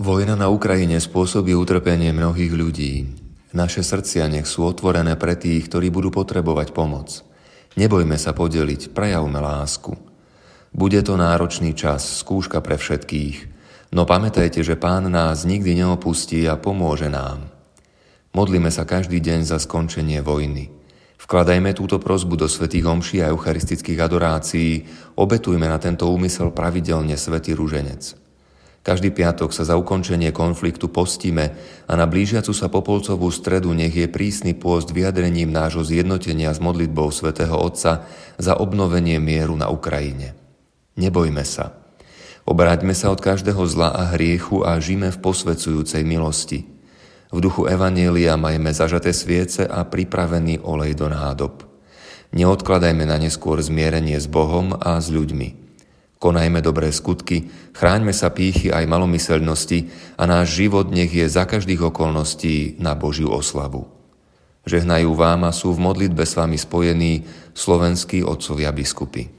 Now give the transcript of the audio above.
Vojna na Ukrajine spôsobí utrpenie mnohých ľudí. Naše srdcia nech sú otvorené pre tých, ktorí budú potrebovať pomoc. Nebojme sa podeliť, prejavme lásku. Bude to náročný čas, skúška pre všetkých, no pamätajte, že Pán nás nikdy neopustí a pomôže nám. Modlíme sa každý deň za skončenie vojny. Vkladajme túto prosbu do svätých omší a eucharistických adorácií, obetujme na tento úmysel pravidelne svätý ruženec. Každý piatok sa za ukončenie konfliktu postíme a na blížiacu sa popolcovú stredu nech je prísny pôst vyjadrením nášho zjednotenia s modlitbou svätého Otca za obnovenie mieru na Ukrajine. Nebojme sa. Obráťme sa od každého zla a hriechu a žijme v posvedzujúcej milosti. V duchu evanjelia majme zažaté sviece a pripravený olej do nádob. Neodkladajme na neskôr zmierenie s Bohom a s ľuďmi. Konajme dobré skutky, chráňme sa pýchy aj malomyseľnosti a náš život nech je za každých okolností na Božiu oslavu. Žehnajú vám a sú v modlitbe s vami spojení slovenskí otcovia biskupy.